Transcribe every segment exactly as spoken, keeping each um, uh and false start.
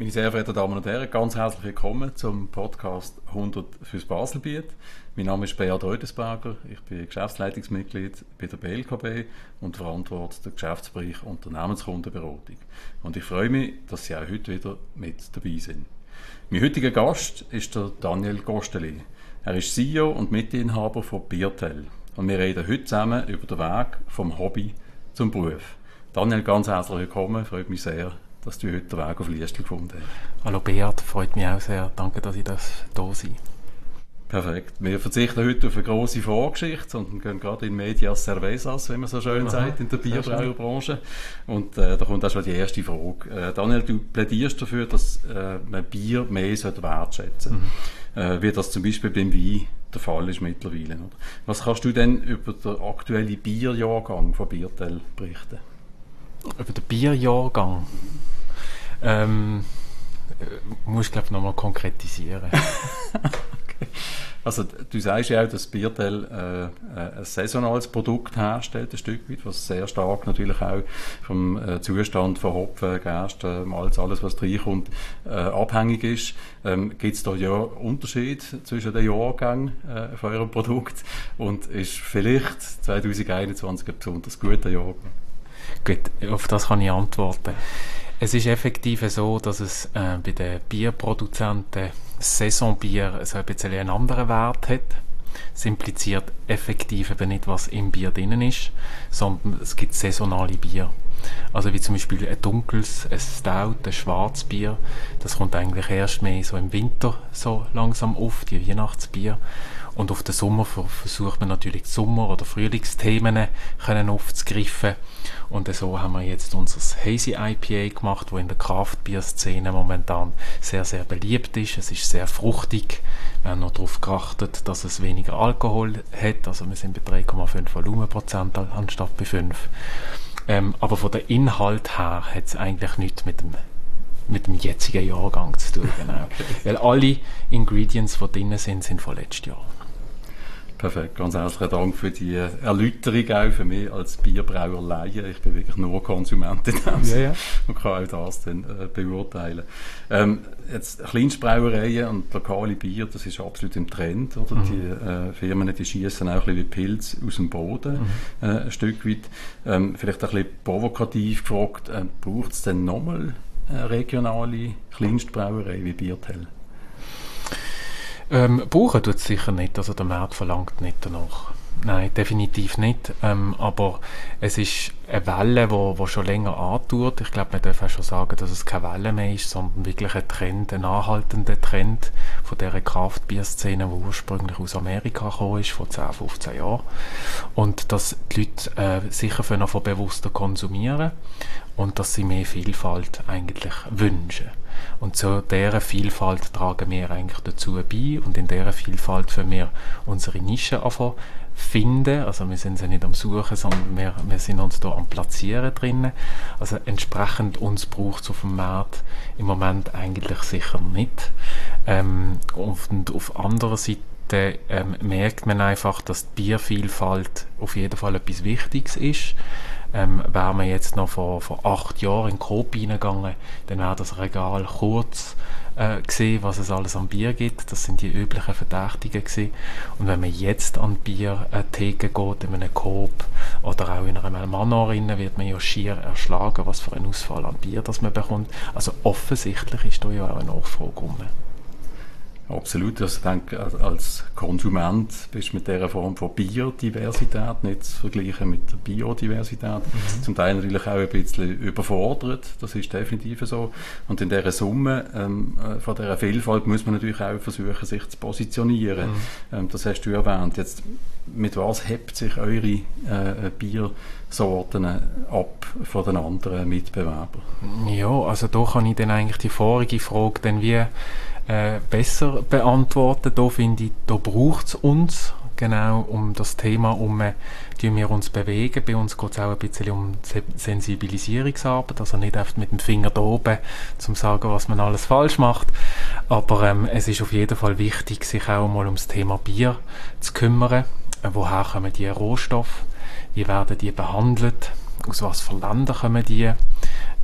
Meine sehr verehrten Damen und Herren, ganz herzlich willkommen zum Podcast hundert fürs Baselbiet. Mein Name ist Beat Rödesberger, ich bin Geschäftsleitungsmitglied bei der B L K B und verantworte den Geschäftsbereich Unternehmenskundenberatung. Und ich freue mich, dass Sie auch heute wieder mit dabei sind. Mein heutiger Gast ist der Daniel Gosteli. Er ist C E O und Mitinhaber von Biertel. Und wir reden heute zusammen über den Weg vom Hobby zum Beruf. Daniel, ganz herzlich willkommen, freut mich sehr, dass du heute den Weg auf Liestl gefunden hast. Hallo Beat, freut mich auch sehr. Danke, dass ich das da sein. Perfekt. Wir verzichten heute auf eine grosse Vorgeschichte, sondern gehen gerade in Medias Cervezas, wie man so schön Aha, sagt, in der Bierbrauerbranche. Und äh, da kommt auch schon die erste Frage. Äh, Daniel, du plädierst dafür, dass äh, man Bier mehr wertschätzen sollte. Mhm. Äh, wie das zum Beispiel beim Wein der Fall ist mittlerweile. Oder? Was kannst du denn über den aktuellen Bierjahrgang von Biertel berichten? Über den Bierjahrgang? Ähm, muss ich glaube noch mal konkretisieren. Okay. Also du sagst ja auch, dass Biertel äh, ein saisonales Produkt herstellt, ein Stück weit, was sehr stark natürlich auch vom äh, Zustand von Hopfen, Gerste, Malz, alles was reinkommt, äh, abhängig ist. Ähm, Gibt es da ja Unterschied zwischen den Jahrgängen äh, von eurem Produkt und ist vielleicht zwanzig einundzwanzig ein besonders guter Jahrgang? Gut, auf das kann ich antworten. Es ist effektiv so, dass es äh, bei den Bierproduzenten Saisonbier so ein bisschen einen anderen Wert hat. Es impliziert effektiv eben nicht, was im Bier drin ist, sondern es gibt saisonale Bier. Also wie zum Beispiel ein dunkles, ein Stout, ein Schwarzbier. Das kommt eigentlich erst mehr so im Winter so langsam auf, die Weihnachtsbier. Und auf den Sommer versucht man natürlich die Sommer- oder Frühlingsthemen können aufzugreifen. Und so haben wir jetzt unser Hazy I P A gemacht, das in der Craft-Bier-Szene momentan sehr, sehr beliebt ist. Es ist sehr fruchtig. Wir haben noch darauf geachtet, dass es weniger Alkohol hat. Also wir sind bei drei Komma fünf Volumenprozent anstatt bei fünf. Ähm, aber von der Inhalt her hat es eigentlich nichts mit dem mit dem jetzigen Jahrgang zu tun. Genau. Okay. Weil alle Ingredients, die drin sind, sind von letztes Jahr. Perfekt, ganz herzlichen Dank für die Erläuterung auch für mich als Bierbrauer Laie. Ich bin wirklich nur Konsument in dem ja, ja. und kann auch das dann äh, beurteilen. Ähm, jetzt Kleinstbrauereien und lokale Bier, das ist absolut im Trend. Oder? Mhm. Die äh, Firmen, die schießen auch ein bisschen wie Pilz aus dem Boden, mhm. äh, ein Stück weit. Ähm, vielleicht ein bisschen provokativ gefragt, äh, braucht es denn nochmal eine regionale Kleinstbrauerei wie Biertel? Ähm, brauchen tut es sicher nicht, also der Markt verlangt nicht danach. Nein, definitiv nicht. Ähm, aber es ist eine Welle, die wo, wo schon länger antut. Ich glaube, man darf auch schon sagen, dass es keine Welle mehr ist, sondern wirklich ein Trend, ein anhaltender Trend von dieser Craft-Bier-Szene, die ursprünglich aus Amerika gekommen ist, vor zehn, fünfzehn Jahren. Und dass die Leute äh, sicher davon bewusster konsumieren und dass sie mehr Vielfalt eigentlich wünschen. Und zu dieser Vielfalt tragen wir eigentlich dazu bei und in dieser Vielfalt für wir unsere Nische anfangen finden. Also wir sind sie nicht am Suchen, sondern wir, wir sind uns da am Platzieren drinnen. Also entsprechend uns braucht es auf dem Markt im Moment eigentlich sicher nicht. Ähm, und auf anderer Seite ähm, merkt man einfach, dass die Biervielfalt auf jeden Fall etwas Wichtiges ist. Ähm, wäre man jetzt noch vor, vor acht Jahren in Coop reingegangen, dann wäre das Regal kurz äh, gesehen, was es alles an Bier gibt. Das sind die üblichen Verdächtigen gewesen. Und wenn man jetzt an Biertheken geht, in einem Coop oder auch in einer Manor rein, wird man ja schier erschlagen, was für einen Ausfall an Bier das man bekommt. Also offensichtlich ist da ja auch eine Nachfrage rum. Absolut. Also ich denke, als Konsument bist du mit dieser Form von Biodiversität nicht zu vergleichen mit der Biodiversität. Mhm. Zum Teil natürlich auch ein bisschen überfordert. Das ist definitiv so. Und in dieser Summe ähm, von dieser Vielfalt muss man natürlich auch versuchen, sich zu positionieren. Mhm. Ähm, das hast du erwähnt. Jetzt, mit was hebt sich eure äh, Biersorten ab von den anderen Mitbewerbern? Ja, also da kann ich dann eigentlich die vorige Frage dann wie Äh, besser beantworten. Da finde ich, da braucht es uns, genau um das Thema um äh, wir uns bewegen. Bei uns geht es auch ein bisschen um Sensibilisierungsarbeit, also nicht einfach mit dem Finger da oben, zum sagen, was man alles falsch macht. Aber ähm, es ist auf jeden Fall wichtig, sich auch mal ums Thema Bier zu kümmern. Äh, woher kommen die Rohstoffe? Wie werden die behandelt? Aus was für Ländern kommen die?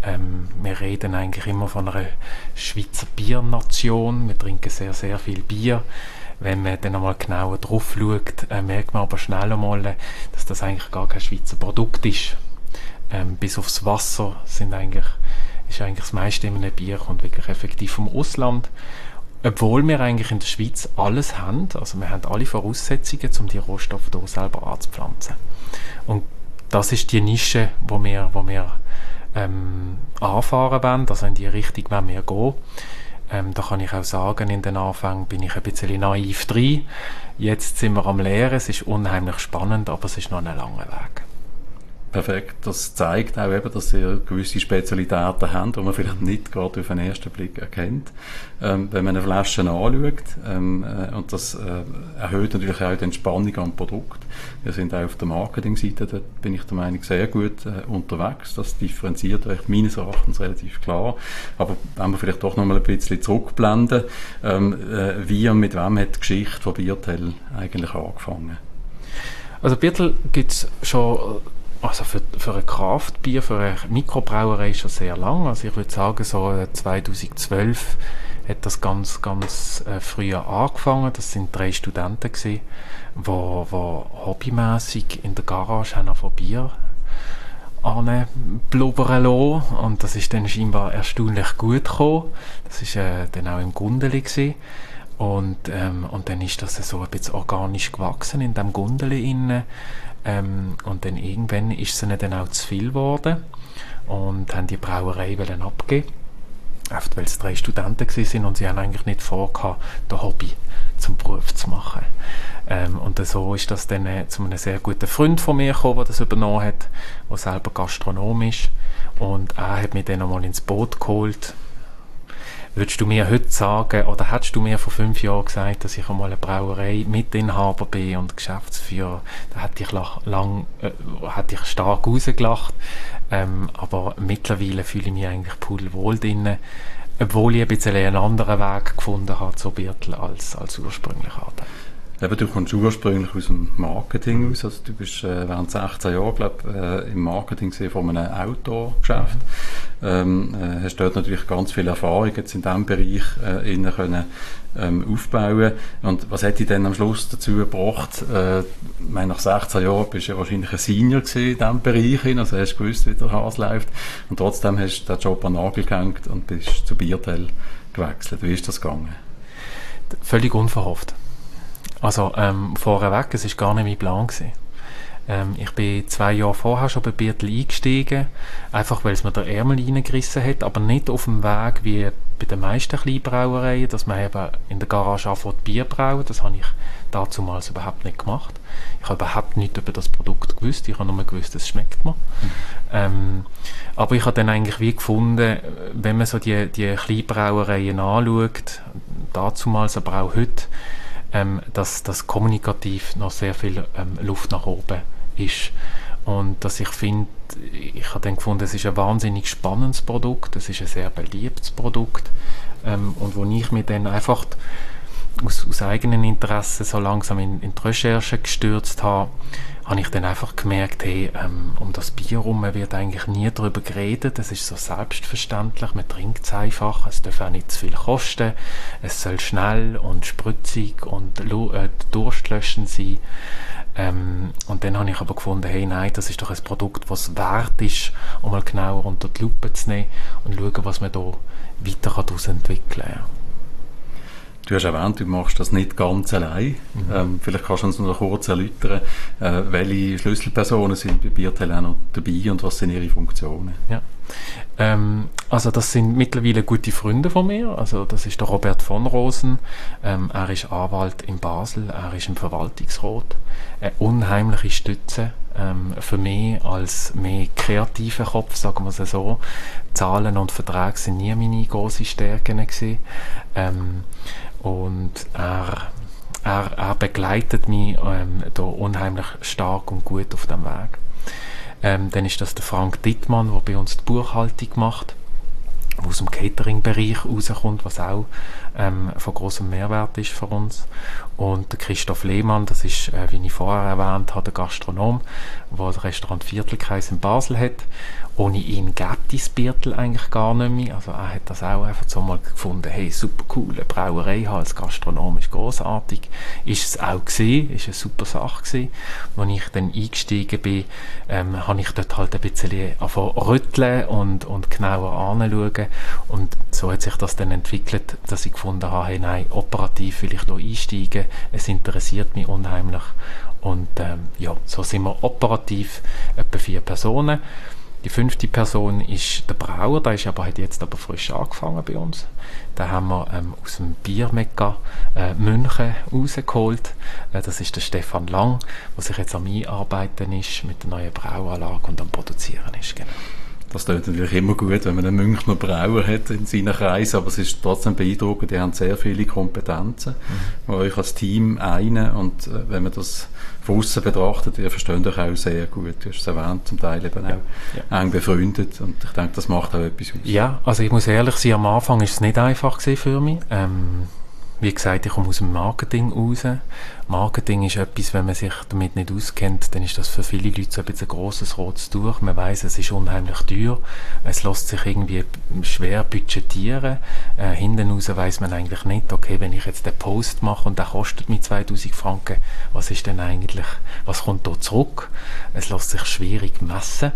Ähm, wir reden eigentlich immer von einer Schweizer Biernation. Wir trinken sehr, sehr viel Bier. Wenn man dann einmal genauer drauf schaut, äh, merkt man aber schnell einmal, dass das eigentlich gar kein Schweizer Produkt ist. Ähm, bis aufs Wasser sind eigentlich, ist eigentlich das meiste in einem Bier kommt wirklich effektiv vom Ausland. Obwohl wir eigentlich in der Schweiz alles haben, also wir haben alle Voraussetzungen, um die Rohstoffe hier selber anzupflanzen. Und das ist die Nische, wo wir, wo wir ähm, anfahren wollen, also in die Richtung wollen wir gehen. Ähm, da kann ich auch sagen, in den Anfängen bin ich ein bisschen naiv drin. Jetzt sind wir am Lehren, es ist unheimlich spannend, aber es ist noch ein langer Weg. Perfekt. Das zeigt auch eben, dass ihr gewisse Spezialitäten habt, die man vielleicht nicht gerade auf den ersten Blick erkennt. Ähm, wenn man eine Flasche anschaut, ähm, äh, und das äh, erhöht natürlich auch die Entspannung am Produkt. Wir sind auch auf der Marketingseite, dort bin ich der Meinung, sehr gut äh, unterwegs. Das differenziert euch meines Erachtens relativ klar. Aber wenn wir vielleicht doch noch mal ein bisschen zurückblenden, ähm, äh, wie und mit wem hat die Geschichte von Biertel eigentlich angefangen? Also Biertel gibt es schon... Also für, für ein Kraftbier, für eine Mikrobrauerei schon sehr lang. Also ich würde sagen, so zweitausendzwölf hat das ganz, ganz äh, früh angefangen. Das sind drei Studenten gewesen, wo, wo hobbymässig in der Garage haben von Bier anblubbern lassen. Und das ist dann scheinbar erstaunlich gut gekommen. Das ist äh, dann auch im Gundeli gewesen. Und, ähm, und dann ist das so ein bisschen organisch gewachsen in dem Gundeli innen. Ähm, und dann irgendwann ist es ihnen dann auch zu viel geworden und haben die Brauerei wollen abgeben, oft weil es drei Studenten waren und sie haben eigentlich nicht vorgehabt, das Hobby zum Beruf zu machen. Ähm, und so ist das dann äh, zu einem sehr guten Freund von mir gekommen, der das übernommen hat, der selber Gastronom ist, und er hat mich dann einmal ins Boot geholt. Würdest du mir heute sagen, oder hättest du mir vor fünf Jahren gesagt, dass ich einmal eine Brauerei Mitinhaber bin und Geschäftsführer, da hätte ich, lach, lang, äh, hätte ich stark rausgelacht. Ähm, aber mittlerweile fühle ich mich eigentlich pudelwohl drin, obwohl ich ein bisschen einen anderen Weg gefunden habe zu Biertel als, als ursprünglich hatte. Eben, du kommst ursprünglich aus dem Marketing aus, also du bist äh, während sechzehn Jahren, glaub, äh, im Marketing von einem Outdoor-Geschäft. Mhm. Ähm, äh, hast dort natürlich ganz viel Erfahrung jetzt in diesem Bereich äh, innen können, ähm, aufbauen. Und was hat dich dann am Schluss dazu gebracht? Äh, ich meine, nach sechzehn Jahren bist du ja wahrscheinlich ein Senior gewesen in diesem Bereich, also hast du gewusst, wie der Hase läuft. Und trotzdem hast du den Job an den Nagel gehängt und bist zu Biertel gewechselt. Wie ist das gegangen? Völlig unverhofft. Also ähm, vorweg, es war gar nicht mein Plan gewesen. Ähm, ich bin zwei Jahre vorher schon bei Biertel eingestiegen, einfach weil es mir der Ärmel reingerissen hat, aber nicht auf dem Weg wie bei den meisten Kleinbrauereien, dass man eben in der Garage anfängt Bier brauen. Das habe ich dazumals überhaupt nicht gemacht. Ich habe überhaupt nichts über das Produkt gewusst, ich habe nur gewusst, es schmeckt mir. Mhm. Ähm, aber ich habe dann eigentlich wie gefunden, wenn man so die, die Kleinbrauereien anschaut, dazumals, aber auch heute, Ähm, dass das kommunikativ noch sehr viel ähm, Luft nach oben ist. Und dass ich finde, ich habe dann gefunden, es ist ein wahnsinnig spannendes Produkt, es ist ein sehr beliebtes Produkt, ähm, und wo ich mich dann einfach aus, aus eigenen Interessen so langsam in, in die Recherche gestürzt habe, habe ich dann einfach gemerkt, hey, ähm, um das Bier herum wird eigentlich nie darüber geredet, es ist so selbstverständlich, man trinkt es einfach, es darf auch nicht zu viel kosten, es soll schnell und spritzig und äh, durstlöschend sein. Ähm, und dann habe ich aber gefunden, hey, nein, das ist doch ein Produkt, was wert ist, um mal genauer unter die Lupe zu nehmen und schauen, was man da weiter daraus entwickeln kann. Ja. Du hast erwähnt, du machst das nicht ganz allein. Mhm. Ähm, vielleicht kannst du uns noch kurz erläutern, äh, welche Schlüsselpersonen sind bei Biertel auch noch dabei und was sind ihre Funktionen? Ja. Ähm, also das sind mittlerweile gute Freunde von mir. Also das ist der Robert von Rosen. Ähm, er ist Anwalt in Basel, er ist im Verwaltungsrat. Eine unheimliche Stütze ähm, für mich als mehr kreativer Kopf, sagen wir es so. Zahlen und Verträge sind nie meine grossen Stärken gewesen. Ähm, und er, er, er begleitet mich ähm, da unheimlich stark und gut auf dem Weg. Ähm, dann ist das der Frank Dittmann, der bei uns die Buchhaltung macht. aus dem Catering-Bereich rauskommt, was auch ähm, von grossem Mehrwert ist für uns. Und der Christoph Lehmann, das ist, äh, wie ich vorher erwähnt habe, der Gastronom, der das Restaurant Viertelkreis in Basel hat. Ohne ihn gäbe das Viertel eigentlich gar nicht mehr. Also er hat das auch einfach so mal gefunden, hey, super cool, eine Brauerei haben als Gastronom ist grossartig. Ist es auch gewesen, ist eine super Sache gewesen. Als ich dann eingestiegen bin, ähm, habe ich dort halt ein bisschen angefangen zu rütteln und, und genauer anschauen. Und so hat sich das dann entwickelt, dass ich gefunden habe, hey, nein, operativ will ich da einsteigen, es interessiert mich unheimlich. Und ähm, ja, so sind wir operativ etwa vier Personen. Die fünfte Person ist der Brauer, der ist aber, hat jetzt aber frisch angefangen bei uns. Den haben wir ähm, aus dem Biermekka äh, München rausgeholt. Äh, das ist der Stefan Lang, der sich jetzt am Einarbeiten ist mit der neuen Brauanlage und am Produzieren ist. Genau. Das klingt natürlich immer gut, wenn man einen Münchner Brauer hat in seinen Kreisen, aber es ist trotzdem beeindruckend, die haben sehr viele Kompetenzen, mhm. euch als Team einen, und äh, wenn man das von außen betrachtet, ihr versteht euch auch sehr gut, du hast es erwähnt, zum Teil eben ja. auch ja. eng befreundet, und ich denke, das macht auch etwas aus. Ja, also ich muss ehrlich sein, am Anfang ist es nicht einfach gewesen für mich. Ähm, Wie gesagt, ich komme aus dem Marketing raus. Marketing ist etwas, wenn man sich damit nicht auskennt, dann ist das für viele Leute so ein bisschen ein grosses rotes Tuch. Man weiss, es ist unheimlich teuer. Es lässt sich irgendwie schwer budgetieren. Äh, hinten raus weiss man eigentlich nicht, okay, wenn ich jetzt den Post mache und der kostet mir zweitausend Franken, was ist denn eigentlich, was kommt da zurück? Es lässt sich schwierig messen.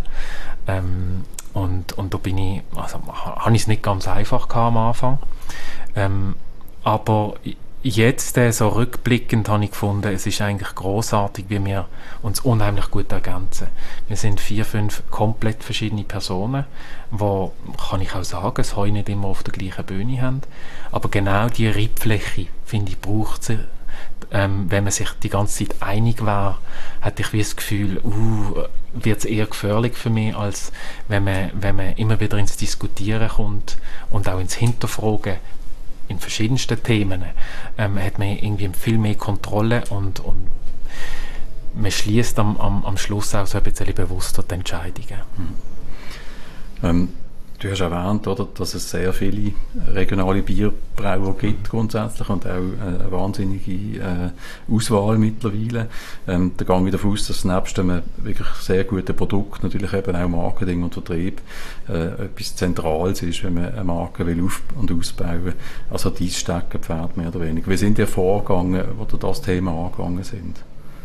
Ähm, und, und da bin ich, also, habe ich es nicht ganz einfach gehabt am Anfang. Ähm, Aber jetzt, äh, so rückblickend, habe ich gefunden, es ist eigentlich grossartig, wie wir uns unheimlich gut ergänzen. Wir sind vier, fünf komplett verschiedene Personen, die, kann ich auch sagen, das heute nicht immer auf der gleichen Bühne haben. Aber genau die Reibfläche, finde ich, braucht sie. Ähm, wenn man sich die ganze Zeit einig war, hatte ich wie das Gefühl, uh, wird es eher gefährlich für mich, als wenn man, wenn man immer wieder ins Diskutieren kommt und auch ins Hinterfragen in verschiedensten Themen, ähm, hat man irgendwie viel mehr Kontrolle, und, und man schließt am, am, am Schluss auch so ein bisschen bewusster die Entscheidungen. Hm. Ähm, du hast erwähnt, oder, dass es sehr viele regionale Bierbrauer gibt grundsätzlich und auch äh, eine wahnsinnige äh, Auswahl mittlerweile. Ähm, da gehe ich davon aus, dass nebst einem wirklich sehr guten Produkt natürlich eben auch Marketing und Vertrieb äh, etwas Zentrales ist, wenn man eine Marke will auf- und ausbauen. Also dein Steckenpferd mehr oder weniger. Wie sind die vorgegangen, wo ihr das Thema angegangen sind?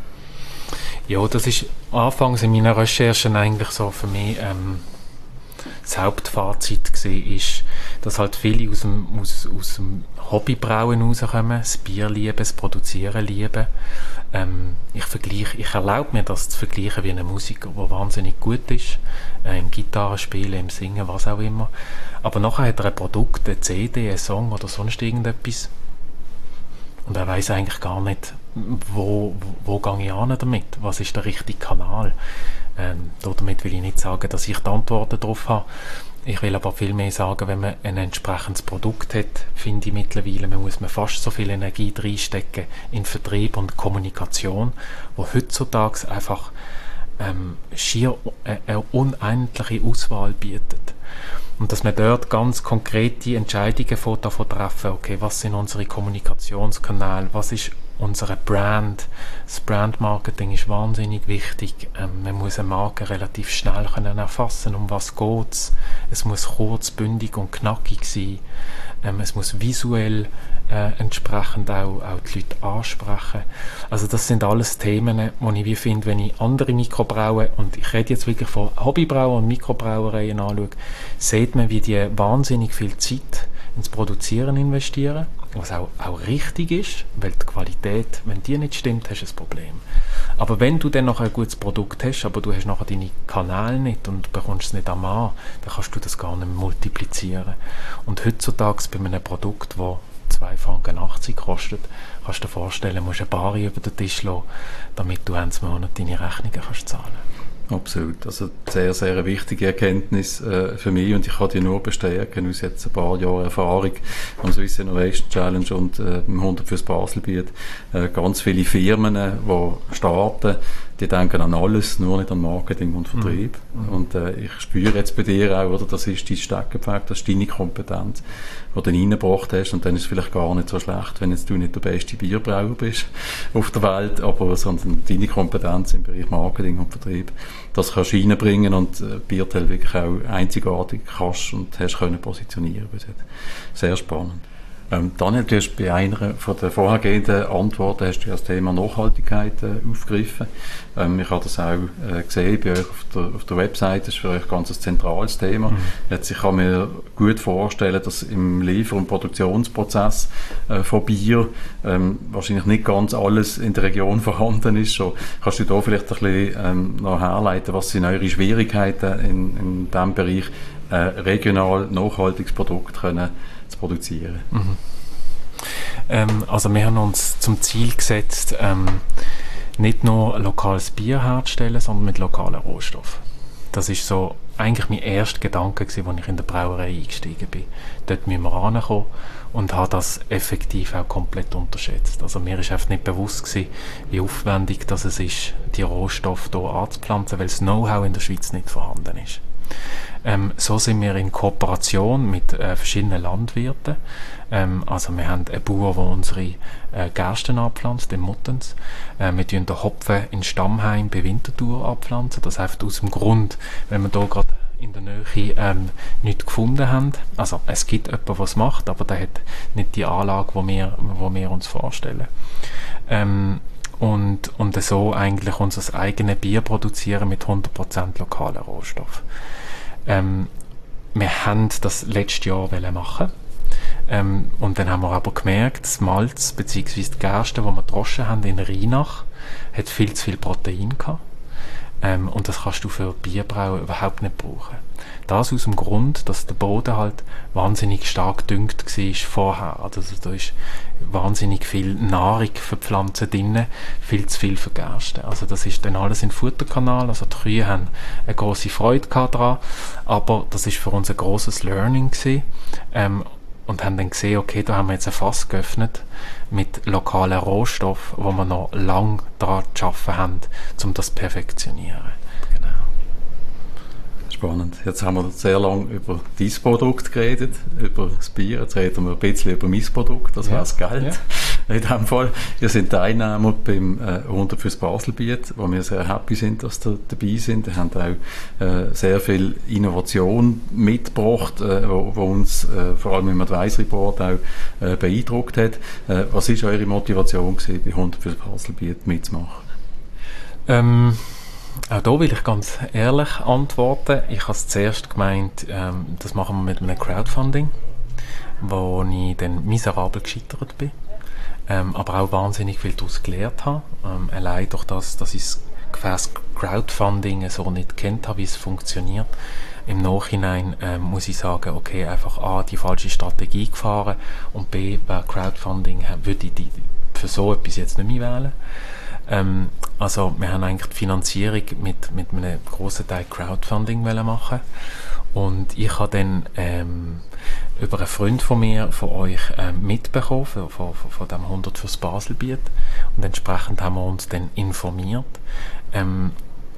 Ja, das ist anfangs in meiner Recherchen eigentlich so für mich ähm, das Hauptfazit gesehen ist, dass halt viele aus dem, aus, aus dem Hobbybrauen rauskommen, das Bier lieben, das Produzieren lieben. Ähm, ich vergleiche, ich erlaube mir das zu vergleichen wie ein Musiker, der wahnsinnig gut ist, äh, im Gitarrespielen, im Singen, was auch immer. Aber nachher hat er ein Produkt, eine C D, einen Song oder sonst irgendetwas. Und er weiss eigentlich gar nicht, wo, wo, wo gehe ich an damit? Was ist der richtige Kanal? Ähm, damit will ich nicht sagen, dass ich die Antworten darauf habe. Ich will aber viel mehr sagen, wenn man ein entsprechendes Produkt hat, finde ich mittlerweile, man muss man fast so viel Energie reinstecken in Vertrieb und Kommunikation, wo heutzutage einfach ähm, schier eine unendliche Auswahl bietet. Und dass man dort ganz konkrete Entscheidungen davon treffen, okay, was sind unsere Kommunikationskanäle, was ist unsere Brand. Das Brandmarketing ist wahnsinnig wichtig. Ähm, man muss eine Marke relativ schnell können erfassen, um was geht's. Es muss kurz, bündig und knackig sein. Ähm, es muss visuell äh, entsprechend auch, auch die Leute ansprechen. Also das sind alles Themen, die ich wie finde, wenn ich andere Mikrobrauen, und ich rede jetzt wirklich von Hobbybrauen und Mikrobrauereien anschaue, sieht man, wie die wahnsinnig viel Zeit ins Produzieren investieren, was auch, auch richtig ist, weil die Qualität, wenn die nicht stimmt, hast du ein Problem. Aber wenn du dann noch ein gutes Produkt hast, aber du hast nachher deine Kanäle nicht und bekommst es nicht am Mann, dann kannst du das gar nicht multiplizieren. Und heutzutage bei einem Produkt, das zwei Franken achtzig kostet, kannst du dir vorstellen, musst du eine Bar über den Tisch lassen, damit du eins Monat deine Rechnungen kannst zahlen. Absolut. Also sehr, sehr eine wichtige Erkenntnis äh, für mich und ich kann die nur bestärken aus jetzt ein paar Jahren Erfahrung am Swiss Innovation Challenge und äh, im hundert fürs Baselbiet. Äh, ganz viele Firmen, die starten, die denken an alles, nur nicht an Marketing und Vertrieb. Mhm. Und äh, ich spüre jetzt bei dir auch, oder, das ist dein Steckenpferd, das ist deine Kompetenz, die du reingebracht hast. Und dann ist es vielleicht gar nicht so schlecht, wenn jetzt du nicht der beste Bierbrauer bist auf der Welt, aber sondern deine Kompetenz im Bereich Marketing und Vertrieb, das kannst du reinbringen und äh, Biertel wirklich auch einzigartig kannst und hast können positionieren. Sehr spannend. Ähm, Daniel, du hast bei einer von der vorhergehenden Antworten hast du das Thema Nachhaltigkeit äh, aufgegriffen. Ähm, ich habe das auch äh, gesehen bei euch auf der, auf der Website, das ist für euch ganz ein zentrales Thema. Mhm. Jetzt, ich kann mir gut vorstellen, dass im Liefer- und Produktionsprozess äh, von Bier ähm, wahrscheinlich nicht ganz alles in der Region vorhanden ist. So, kannst du da vielleicht ein bisschen ähm, noch herleiten, was sind eure Schwierigkeiten in, in diesem Bereich, äh, regional nachhaltiges Produkt können zu produzieren? Mhm. Ähm, also wir haben uns zum Ziel gesetzt, ähm, nicht nur lokales Bier herzustellen, sondern mit lokalen Rohstoffen. Das ist so eigentlich mein erster Gedanke gewesen, als ich in der Brauerei eingestiegen bin. Dort müssen wir rankommen und habe das effektiv auch komplett unterschätzt. Also mir ist einfach nicht bewusst gewesen, wie aufwendig das es ist, die Rohstoffe hier anzupflanzen, weil das Know-how in der Schweiz nicht vorhanden ist. Ähm, so sind wir in Kooperation mit äh, verschiedenen Landwirten. Ähm, also wir haben einen Bauer, der unsere äh, Gersten anpflanzt, den Muttens. Äh, wir pflanzen den Hopfen in Stammheim bei Winterthur anpflanzen. Das heißt aus dem Grund, wenn wir hier gerade in der Nähe ähm, nichts gefunden haben. Also es gibt jemanden, der es macht, aber der hat nicht die Anlage, die wir, wo wir uns vorstellen. Ähm, und, und so eigentlich unser eigenes Bier produzieren mit hundert Prozent lokalen Rohstoffen. Ähm, wir haben das letztes Jahr machen. Ähm, und dann haben wir aber gemerkt, das Malz bzw. die Gerste, die wir gedroschen haben in Rheinach, hat viel zu viel Protein gehabt. Ähm, und das kannst du für Bierbrauen überhaupt nicht brauchen. Das aus dem Grund, dass der Boden halt wahnsinnig stark gedüngt war vorher. Also da ist wahnsinnig viel Nahrung für Pflanzen drin, viel zu viel für Gerste. Also das ist dann alles in den Futterkanal. Also die Kühe haben eine grosse Freude daran, aber das ist für uns ein grosses Learning gewesen. Ähm, und haben dann gesehen, okay, da haben wir jetzt ein Fass geöffnet mit lokalen Rohstoffen, wo wir noch lange daran zu arbeiten haben, um das zu perfektionieren. Genau. Spannend. Jetzt haben wir sehr lange über dein Produkt geredet, über das Bier. Jetzt reden wir ein bisschen über mein Produkt, das ja. wäre das Geld. Ja. In diesem Fall. Wir sind Teilnehmer beim äh, hundert fürs Baselbiet, wo wir sehr happy sind, dass ihr dabei sind. Wir haben auch äh, sehr viel Innovation mitgebracht, äh, wo, wo uns äh, vor allem im Advisory Board auch äh, beeindruckt hat. Äh, was war eure Motivation gewesen, bei hundert fürs Baselbiet mitzumachen? Ähm Auch da will ich ganz ehrlich antworten. Ich habe zuerst gemeint, ähm, das machen wir mit einem Crowdfunding, wo ich dann miserabel gescheitert bin, ähm, aber auch wahnsinnig viel daraus gelernt habe. Ähm, allein durch das, dass ich das gefäß Crowdfunding so nicht kennt habe, wie es funktioniert. Im Nachhinein ähm, muss ich sagen, okay, einfach A, die falsche Strategie gefahren und B, bei Crowdfunding würde ich die für so etwas jetzt nicht mehr wählen. Ähm, also wir haben eigentlich die Finanzierung mit, mit einem grossen Teil Crowdfunding machen und ich habe dann ähm, über einen Freund von mir, von euch, ähm, mitbekommen, von, von, von dem hundert fürs Baselbiet, und entsprechend haben wir uns dann informiert. Ähm,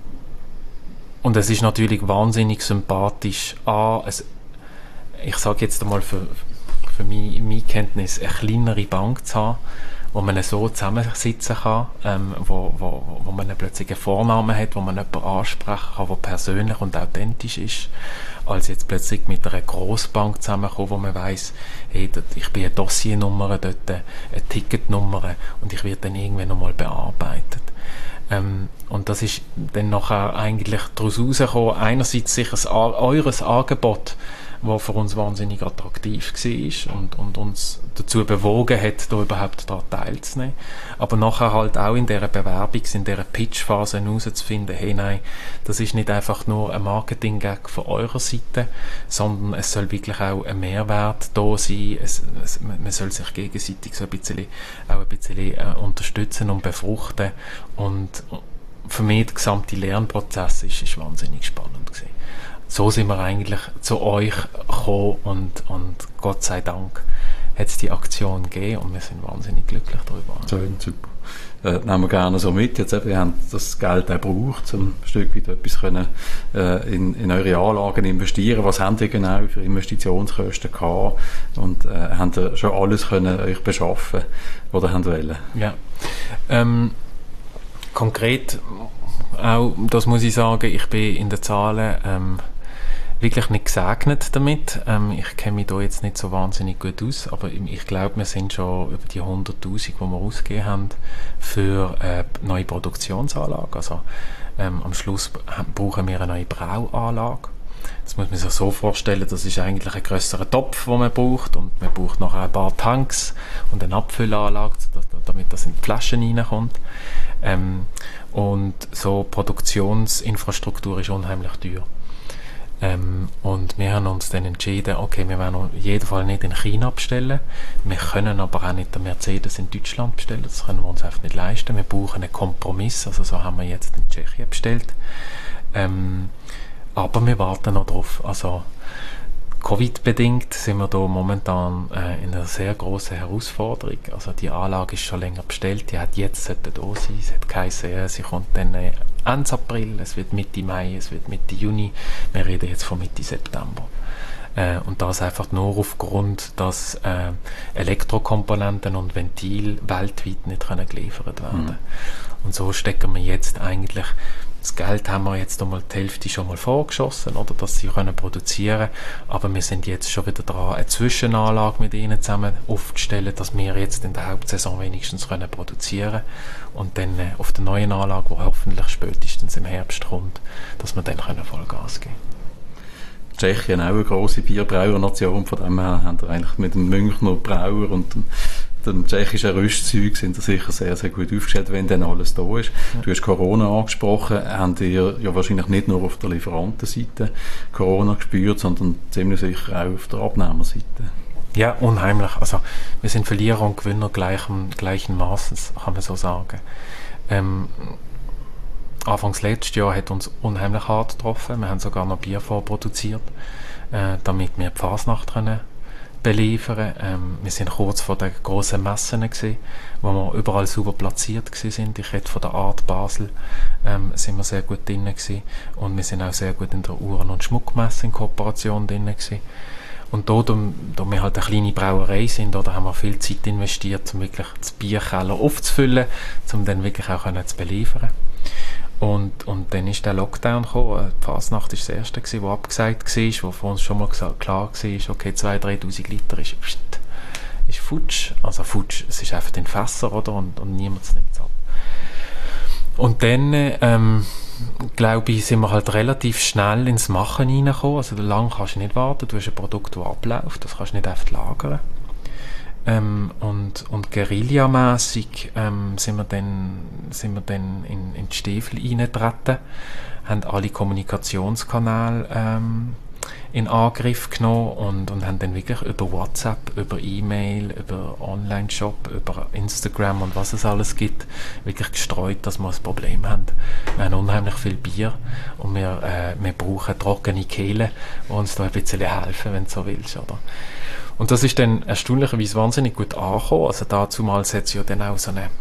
und es ist natürlich wahnsinnig sympathisch, A, es, ich sage jetzt einmal für, für meine, meine Kenntnis, eine kleinere Bank zu haben, wo man so zusammensitzen kann, ähm, wo, wo, wo man plötzlich einen Vornamen hat, wo man jemanden ansprechen kann, der persönlich und authentisch ist, als jetzt plötzlich mit einer Grossbank zusammenkommen, wo man weiss, hey, ich bin eine Dossiernummer dort, eine Ticketnummer und ich werde dann irgendwann nochmal bearbeitet. Ähm, und das ist dann nachher eigentlich daraus herausgekommen, einerseits sicher ein, eures Angebot, was für uns wahnsinnig attraktiv war und, und uns dazu bewogen hat, da überhaupt daran teilzunehmen. Aber nachher halt auch in dieser Bewerbungs-, in dieser Pitch-Phase herauszufinden, hey, nein, das ist nicht einfach nur ein Marketing-Gag von eurer Seite, sondern es soll wirklich auch ein Mehrwert da sein. Es, es, man soll sich gegenseitig so ein bisschen, auch ein bisschen äh, unterstützen und befruchten. Und für mich der gesamte Lernprozess ist, ist wahnsinnig spannend gewesen. So sind wir eigentlich zu euch gekommen und, und Gott sei Dank hat es die Aktion gegeben und wir sind wahnsinnig glücklich darüber. Schön, super. Äh, nehmen wir gerne so mit. Jetzt eben, ihr habt das Geld auch gebraucht, um ein Stück weit etwas können, äh, in, in eure Anlagen investieren. Was habt ihr genau für Investitionskosten gehabt? Und äh, habt ihr schon alles können euch beschaffen, was ihr wollt? Ja. Ähm, konkret, auch das muss ich sagen, ich bin in den Zahlen ähm, wirklich nicht gesegnet damit. Ähm, ich kenne mich da jetzt nicht so wahnsinnig gut aus, aber ich glaube, wir sind schon über die hunderttausend, die wir ausgegeben haben, für äh, neue Produktionsanlagen. Also ähm, am Schluss brauchen wir eine neue Brauanlage. Das muss man sich so vorstellen, das ist eigentlich ein grösserer Topf, den man braucht, und man braucht noch ein paar Tanks und eine Abfüllanlage, damit das in die Flaschen reinkommt. Ähm, und so Produktionsinfrastruktur ist unheimlich teuer. Ähm, und wir haben uns dann entschieden, okay, wir werden auf jeden Fall nicht in China bestellen. Wir können aber auch nicht den Mercedes in Deutschland bestellen. Das können wir uns einfach nicht leisten. Wir brauchen einen Kompromiss. Also so haben wir jetzt in Tschechien bestellt. Ähm, aber wir warten noch drauf. Also Covid-bedingt sind wir da momentan äh, in einer sehr grossen Herausforderung. Also die Anlage ist schon länger bestellt. Die hat jetzt da sein. Es hat geheißen, sie kommt dann äh, Ende April, es wird Mitte Mai, es wird Mitte Juni. Wir reden jetzt von Mitte September. Äh, und das einfach nur aufgrund, dass äh, Elektrokomponenten und Ventil weltweit nicht können geliefert werden. Mhm. Und so stecken wir jetzt eigentlich, das Geld haben wir jetzt einmal die Hälfte schon mal vorgeschossen, oder, dass sie können produzieren, aber wir sind jetzt schon wieder dran, eine Zwischenanlage mit ihnen zusammen aufzustellen, dass wir jetzt in der Hauptsaison wenigstens können produzieren und dann äh, auf der neuen Anlage, die hoffentlich spätestens im Herbst kommt, dass wir dann können Vollgas geben können. Tschechien auch eine grosse Bierbrauernation, von dem her haben wir eigentlich mit dem Münchner Brauer und dem dem tschechischen Rüstzeug sind wir sicher sehr, sehr gut aufgestellt, wenn dann alles da ist. Ja. Du hast Corona angesprochen, habt ihr ja wahrscheinlich nicht nur auf der Lieferantenseite Corona gespürt, sondern ziemlich sicher auch auf der Abnehmerseite. Ja, unheimlich. Also wir sind Verlierer und Gewinner gleichen, gleichen Maßes, kann man so sagen. Ähm, Anfangs letztes Jahr hat uns unheimlich hart getroffen. Wir haben sogar noch Bier vorproduziert, äh, damit wir die Fasnacht können beliefern. Ähm, wir sind kurz vor den grossen Messen gewesen, wo wir überall super platziert sind. Ich rede von der Art Basel, ähm, sind wir sehr gut drin gewesen. Und wir sind auch sehr gut in der Uhren- und Schmuckmesse in Kooperation drin gewesen. Und da, da, da wir halt eine kleine Brauerei sind, da haben wir viel Zeit investiert, um wirklich das Bierkeller aufzufüllen, um dann wirklich auch können zu beliefern. Und, und dann ist der Lockdown gekommen. Die Fasnacht war das erste, das abgesagt war, wo für uns schon mal klar war, okay, zweitausend, dreitausend Liter ist, ist futsch. Also futsch, es ist einfach in Fässer, oder? Und, und niemand nimmt es ab. Und dann, ähm, glaube ich, sind wir halt relativ schnell ins Machen reingekommen. Also lang kannst du nicht warten, du hast ein Produkt, das abläuft, das kannst du nicht einfach lagern. Ähm, und, und guerillamässig ähm, sind wir dann, sind wir dann in, in die Stiefel reingetreten, haben alle Kommunikationskanäle ähm, in Angriff genommen und, und haben dann wirklich über WhatsApp, über E-Mail, über Online-Shop, über Instagram und was es alles gibt, wirklich gestreut, dass wir ein Problem haben. Wir haben unheimlich viel Bier und wir, äh, wir brauchen trockene Kehlen, die uns da ein bisschen helfen, wenn du so willst, oder? Und das ist dann erstaunlicherweise wahnsinnig gut angekommen. Also dazumals hat es ja dann auch so eine,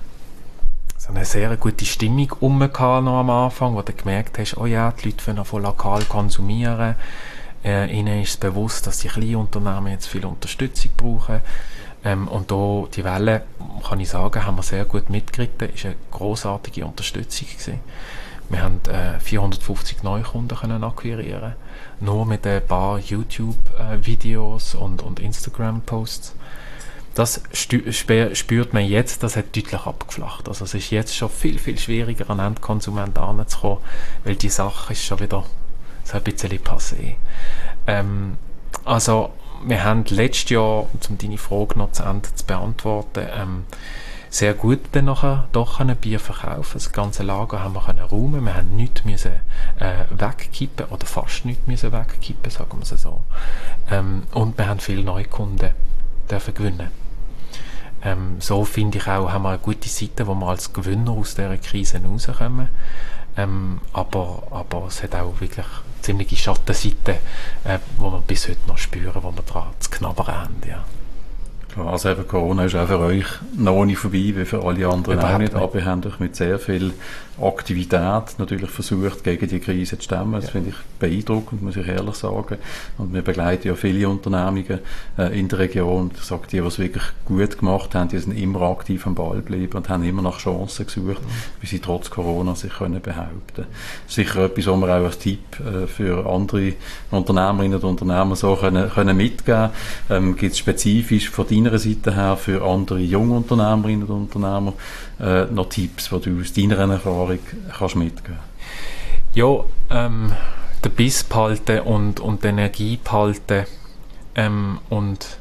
so eine sehr gute Stimmung rumgehabt noch am Anfang, wo du gemerkt hast, oh ja, die Leute wollen von lokal konsumieren. Äh, ihnen ist es bewusst, dass die Kleinunternehmen jetzt viel Unterstützung brauchen. Ähm, und da die Welle, kann ich sagen, haben wir sehr gut mitgeritten. Es war eine grossartige Unterstützung gewesen. Wir haben äh, vierhundertfünfzig Neukunden können akquirieren, nur mit ein paar YouTube-Videos und, und Instagram-Posts. Das stü- spürt man jetzt, das hat deutlich abgeflacht. Also es ist jetzt schon viel, viel schwieriger, an Endkonsumenten heranzukommen, weil die Sache ist schon wieder so ein bisschen passé. Ähm, also wir haben letztes Jahr, um deine Frage noch zu Ende zu beantworten, ähm, sehr gut dann nachher doch ein Bier verkaufen. Das ganze Lager haben wir können räumen. Wir haben nichts müssen, äh, wegkippen oder fast nichts müssen wegkippen, sagen wir es so. Ähm, und wir haben viele Neukunden dürfen gewinnen. Ähm, so finde ich auch, haben wir eine gute Seite, wo wir als Gewinner aus dieser Krise rauskommen. Ähm, aber, aber es hat auch wirklich ziemliche Schattenseiten, äh, wo wir bis heute noch spüren, wo wir dran zu knabbern haben. Ja. Klar, also eben Corona ist auch für euch noch nicht vorbei, wie für alle anderen Überhaupt auch nicht, nicht. aber ihr habt euch mit sehr viel Aktivität natürlich versucht, gegen die Krise zu stemmen. Das ja. finde ich beeindruckend, muss ich ehrlich sagen. Und wir begleiten ja viele Unternehmungen äh, in der Region. Ich sage, die, die es wirklich gut gemacht haben, die sind immer aktiv am Ball geblieben und haben immer nach Chancen gesucht, mhm. wie sie trotz Corona sich können behaupten. Sicher etwas, was wir auch als Tipp äh, für andere Unternehmerinnen und Unternehmer so können, können mitgeben. Ähm, gibt es spezifisch von deiner Seite her für andere junge Unternehmerinnen und Unternehmer äh, noch Tipps, die du aus deiner Erfahrung kannst mitgeben? Ja, ähm, den Biss behalten und, und die Energie behalten ähm, und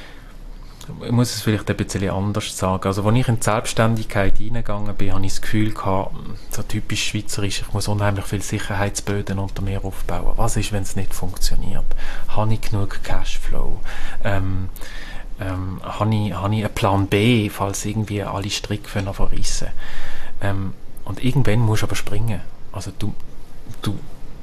ich muss es vielleicht ein bisschen anders sagen. Also, als ich in die Selbstständigkeit reingegangen bin, habe ich das Gefühl gehabt, so typisch schweizerisch, ich muss unheimlich viele Sicherheitsböden unter mir aufbauen. Was ist, wenn es nicht funktioniert? Habe ich genug Cashflow? Ähm, ähm, habe ich, habe ich einen Plan B, falls irgendwie alle Stricke verrissen? Ähm, und irgendwann musst du aber springen. Also du, du,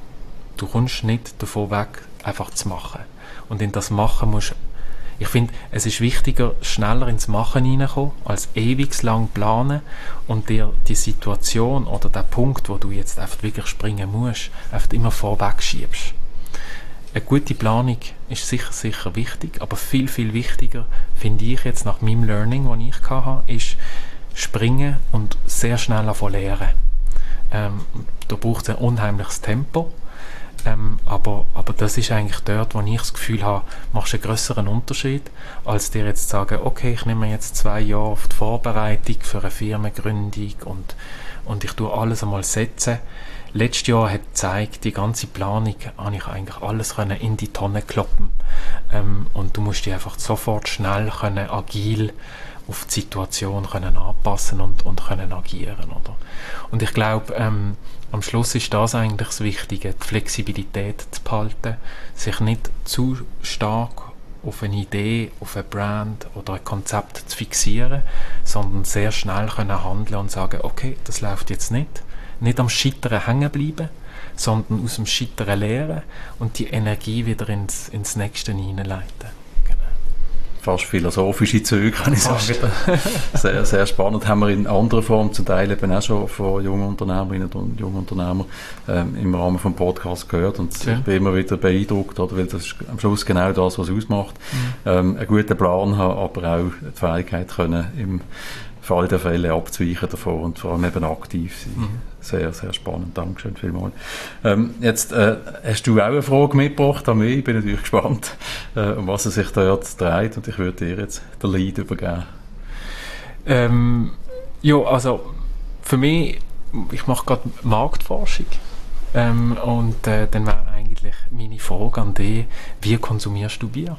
du kommst nicht davon weg, einfach zu machen. Und in das Machen musst du, ich finde, es ist wichtiger, schneller ins Machen hineinkommen, als ewig lang planen und dir die Situation oder den Punkt, wo du jetzt einfach wirklich springen musst, einfach immer vorweg schiebst. Eine gute Planung ist sicher, sicher wichtig, aber viel, viel wichtiger finde ich jetzt nach meinem Learning, das ich hatte, ist springen und sehr schnell anfangen lernen. Ähm, da braucht es ein unheimliches Tempo, ähm, aber, aber das ist eigentlich dort, wo ich das Gefühl habe, machst du einen grösseren Unterschied, als dir jetzt zu sagen, okay, ich nehme jetzt zwei Jahre auf die Vorbereitung für eine Firmengründung und, und ich tue alles einmal setzen. Letztes Jahr hat gezeigt, die ganze Planung, habe ich eigentlich alles können in die Tonne kloppen. Ähm, und du musst dich einfach sofort schnell können, agil auf die Situation können anpassen und, und können agieren. Oder? Und ich glaube, ähm, am Schluss ist das eigentlich das Wichtige, die Flexibilität zu behalten, sich nicht zu stark auf eine Idee, auf eine Brand oder ein Konzept zu fixieren, sondern sehr schnell können handeln und sagen, okay, das läuft jetzt nicht. Nicht am Scheitern hängen bleiben, sondern aus dem Scheitern lernen und die Energie wieder ins, ins Nächste hineinleiten. Genau. Fast philosophische Züge, kann ich sagen. sehr, sehr spannend. Haben wir in anderer Form zum Teil eben auch schon von jungen Unternehmerinnen und jungen Unternehmern ähm, im Rahmen des Podcasts gehört. Und ja. ich bin immer wieder beeindruckt, oder, weil das ist am Schluss genau das, was ausmacht. Mhm. Ähm, einen guten Plan haben, aber auch die Fähigkeit können, im Fall der Fälle abzuweichen davon und vor allem eben aktiv sein. Mhm. Sehr, sehr spannend. Dankeschön vielmals. Ähm, jetzt äh, hast du auch eine Frage mitgebracht an mich. Ich bin natürlich gespannt, äh, um was es sich dort dreht und ich würde dir jetzt den Lead übergeben. Ähm, ja, also für mich, ich mache gerade Marktforschung ähm, und äh, dann wäre eigentlich meine Frage an dich, wie konsumierst du Bier?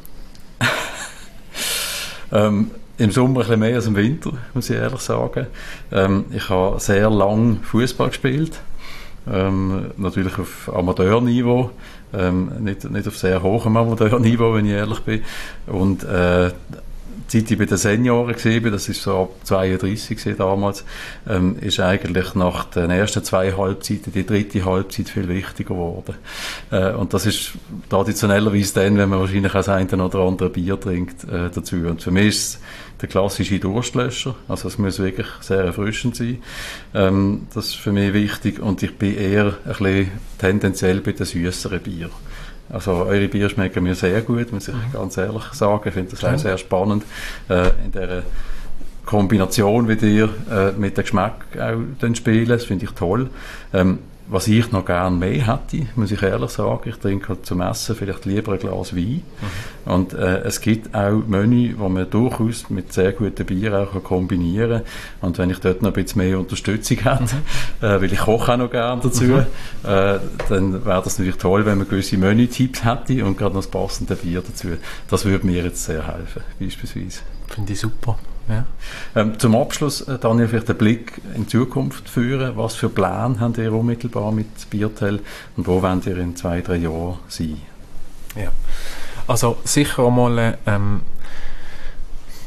ähm, Im Sommer ein bisschen mehr als im Winter, muss ich ehrlich sagen. Ähm, ich habe sehr lange Fußball gespielt. Ähm, natürlich auf Amateurniveau. Ähm, nicht, nicht auf sehr hohem Amateurniveau, wenn ich ehrlich bin. Und äh, die Zeit, ich bei den Senioren war, das war so ab zweiunddreissig damals, ähm, ist eigentlich nach den ersten zwei Halbzeiten die dritte Halbzeit viel wichtiger geworden. Äh, und das ist traditionellerweise dann, wenn man wahrscheinlich auch das eine oder andere Bier trinkt, äh, dazu. Und für mich ist es der klassische Durstlöscher, also es muss wirklich sehr erfrischend sein. Ähm, das ist für mich wichtig und ich bin eher ein bisschen tendenziell bei den süsseren Bier. Also eure Bier schmecken mir sehr gut, muss ich mhm. ganz ehrlich sagen. Ich finde das auch sehr spannend, äh, in dieser Kombination, wie ihr äh, mit dem Geschmack auch dann spielen. Das finde ich toll. Ähm, was ich noch gerne mehr hätte, muss ich ehrlich sagen, ich trinke halt zum Essen vielleicht lieber ein Glas Wein. Mhm. Und äh, es gibt auch Menü, die man durchaus mit sehr guten Bier auch kombinieren kann. Und wenn ich dort noch ein bisschen mehr Unterstützung hätte, mhm. äh, weil ich koche auch noch gerne dazu, mhm. äh, dann wäre das natürlich toll, wenn man gewisse Menü-Tipps hätte und gerade noch das passende Bier dazu. Das würde mir jetzt sehr helfen, beispielsweise. Finde ich super. Ja. Ähm, zum Abschluss, äh, Daniel, vielleicht einen Blick in die Zukunft führen. Was für Pläne habt ihr unmittelbar mit Biertel und wo wollt ihr in zwei, drei Jahren sein? Ja. Also sicher einmal ähm,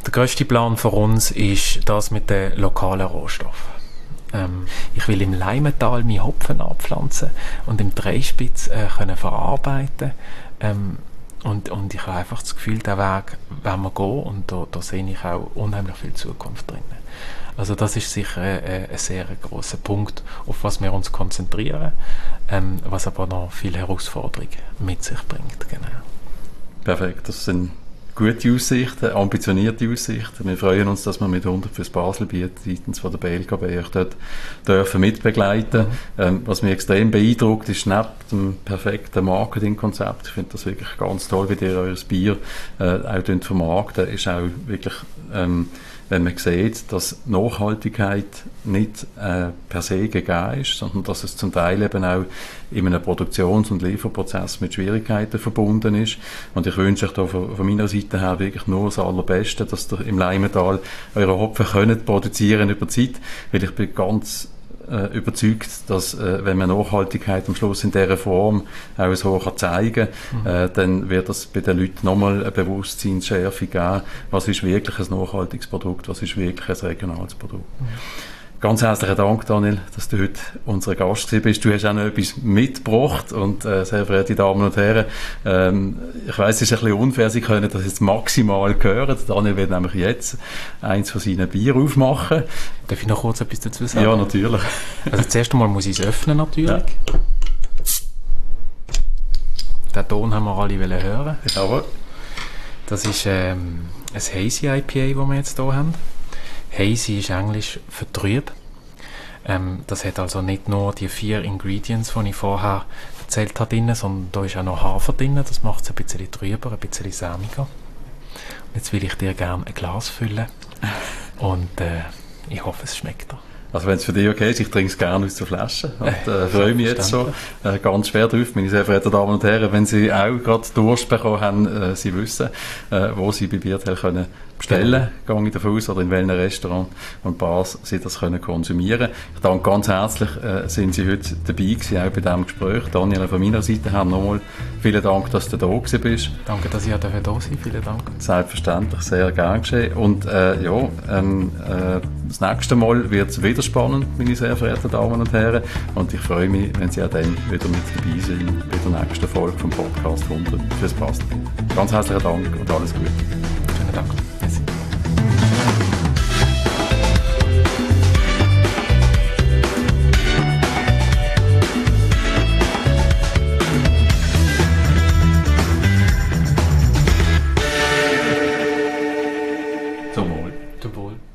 der grösste Plan für uns ist das mit den lokalen Rohstoffen. Ähm, ich will im Leimental meine Hopfen anpflanzen und im Dreispitz äh, können verarbeiten. Ähm, und, und ich habe einfach das Gefühl, den Weg werden wir gehen und da, da sehe ich auch unheimlich viel Zukunft drin. Also das ist sicher ein, ein sehr grosser Punkt, auf was wir uns konzentrieren, ähm, was aber noch viele Herausforderungen mit sich bringt. Genau. Perfekt, das sind gute Aussichten, ambitionierte Aussichten. Wir freuen uns, dass wir mit hundert fürs Baselbiet seitens von der B L K B euch dort dürfen mitbegleiten. Mhm. Ähm, was mich extrem beeindruckt, ist neben dem perfekten Marketingkonzept, ich finde das wirklich ganz toll, wie ihr euer Bier äh, auch vermarkten, ist auch wirklich, ähm, wenn man sieht, dass Nachhaltigkeit nicht äh, per se gegeben ist, sondern dass es zum Teil eben auch in einem Produktions- und Lieferprozess mit Schwierigkeiten verbunden ist. Und ich wünsche euch da von, von meiner Seite her wirklich nur das Allerbeste, dass ihr im Leimental eure Hopfen könnt produzieren über Zeit, weil ich bin ganz äh, überzeugt, dass äh, wenn man Nachhaltigkeit am Schluss in dieser Form auch so kann zeigen kann, mhm. äh, dann wird das bei den Leuten nochmal eine Bewusstseinsschärfe geben, was ist wirklich ein nachhaltiges Produkt, was ist wirklich ein regionales Produkt. Mhm. Ganz herzlichen Dank, Daniel, dass du heute unser Gast bist. Du hast auch noch etwas mitgebracht und äh, sehr verehrte Damen und Herren, ähm, ich weiss, es ist ein bisschen unfair, Sie können das jetzt maximal hören. Daniel wird nämlich jetzt eins von seinen Bier aufmachen. Darf ich noch kurz etwas dazu sagen? Ja, natürlich. Also zuerst einmal muss ich es öffnen, natürlich. Ja. Den Ton haben wir alle hören. Jawohl. Das ist ähm, ein Hazy I P A, das wir jetzt hier haben. Hazy ist Englisch für trüb. Ähm, das hat also nicht nur die vier Ingredients, die ich vorher erzählt habe, drin, sondern da ist auch noch Hafer drin. Das macht es ein bisschen trüber, ein bisschen sämiger. Jetzt will ich dir gerne ein Glas füllen und äh, ich hoffe, es schmeckt dir. Also wenn es für dich okay ist, ich trinke es gerne aus der Flasche. Und äh, freue mich jetzt schon äh, ganz schwer drauf. Meine sehr verehrten Damen und Herren, wenn Sie auch gerade Durst bekommen haben, äh, Sie wissen, äh, wo Sie bei Biertel können bestellen, genau. Gehe ich davon aus, oder in welchen Restaurants und Bars Sie das können konsumieren. Ich danke ganz herzlich, äh, sind Sie heute dabei gewesen, auch bei diesem Gespräch. Daniel, von meiner Seite her nochmal vielen Dank, dass du da gewesen bist. Danke, dass ich auch da sein durfte. Vielen Dank. Selbstverständlich, sehr gern geschehen. Und äh, ja, ähm, äh, das nächste Mal wird es wieder spannend, meine sehr verehrten Damen und Herren. Und ich freue mich, wenn Sie auch dann wieder mit dabei sind bei der nächsten Folge vom Podcast hundert fürs Baselbiet. Ganz herzlichen Dank und alles Gute. Vielen Dank. Merci. Zum Wohl. Zum Wohl.